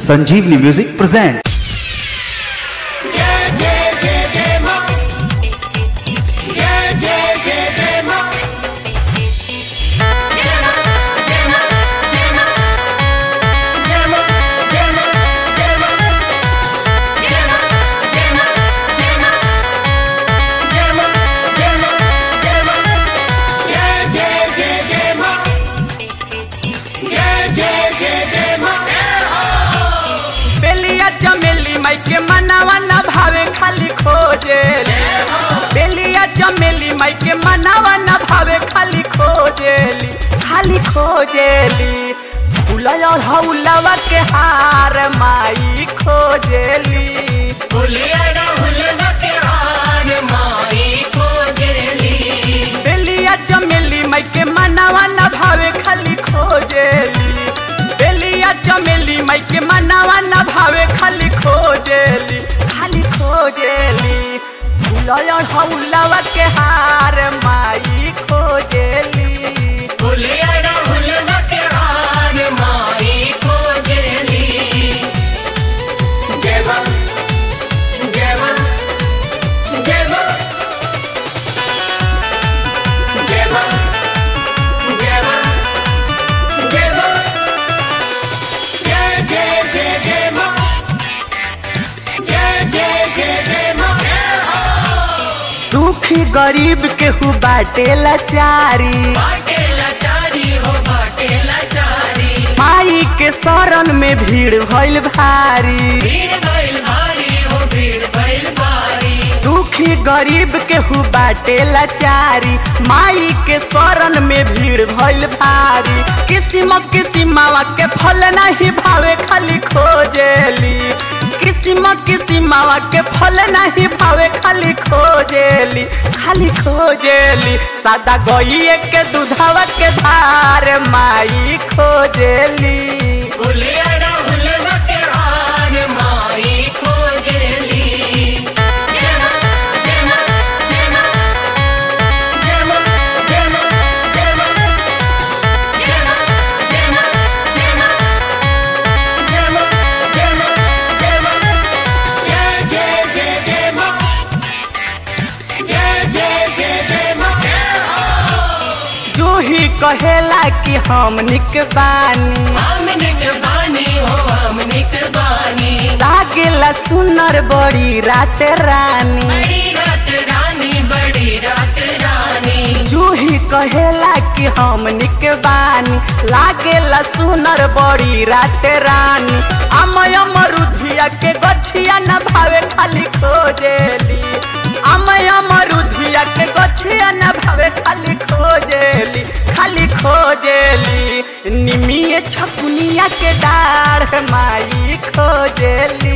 संजीवनी music present. चमेली माई के मनावा न भावे खाली खोजेली। बेलिया चमेली माई के मनावा न भावे खाली खोजेली, खाली खोजेली। फूलवा हौलवा के हार माई खोजेली। बेलिया चमेली माई के मनावा न भावे खाली खोजेली। बेलिया चमेली माई के मनावा न भावे खाली खोजेली, खाली खोजेली। फूलवा हौलवा के हार माई खोजेली। दुखी गरीब केहू बाटे लाचारी, माई के शरण में भीड़ भइल भारी। दुखी गरीब केहू बाटे लाचारी, माई के शरण में भीड़ भइल भारी। किसिम किसिमावा के फल नहीं भावे खाली खोजेली। किसिम किसिमावा के फल नहीं भावे खाली खोजेली, खाली खोजेली। सादा गइये के दूधवा के धार माई खोजेली। ही कहेला कि हम निक बानी, लागेला सुनर बड़ी रात रानी। जूही कहेला कि हम निक बानी, लागेला सुनर बड़ी रात रानी। अमय मरुधिया के गछिया न भावे खाली खोजेली। अमय मरुधिया के गछिया न भावे खाली खोजेली, खाली खोजेली। निमिये छकुनिया के डाढ़ माई खोजेली।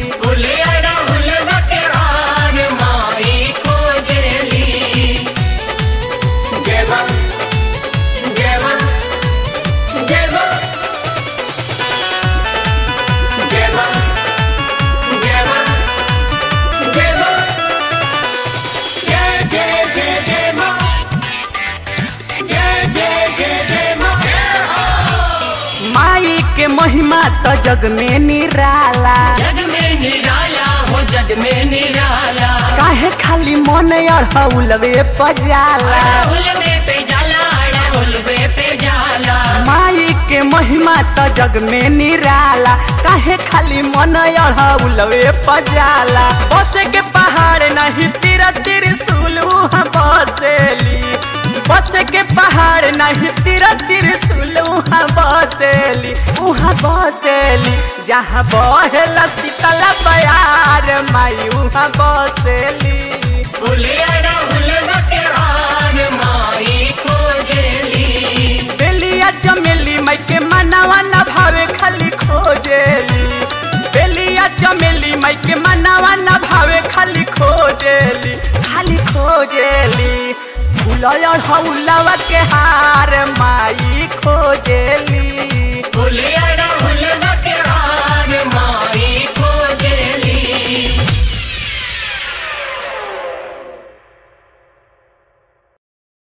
के महिमा तो जग में निराला, जग में निराला हो जग में निराला। काहे खाली मन अड़हुलवे पजाला, अड़हुलवे पे जाला, अड़हुलवे पे जाला। माई के महिमा तो जग में निराला, काहे खाली मन अड़हुलवे पजाला। बसे के पहाड़ नहीं तीर त्रिशूल उहाँ बसेली। बसे के पहाड़ नहीं तीर त्रिशूल उहाँ बसेली, उहाँ बसेली। जहाँ बहेला शीतल बयार माई उहाँ बसेली। बेलिया चमेली माई के मनावा न भावे खाली खोजेली। बेलिया चमेली माई के मनावा न भावे खाली खोजेली, खाली खोजेली। फूलवा हौलवा के हार माई खोजेली।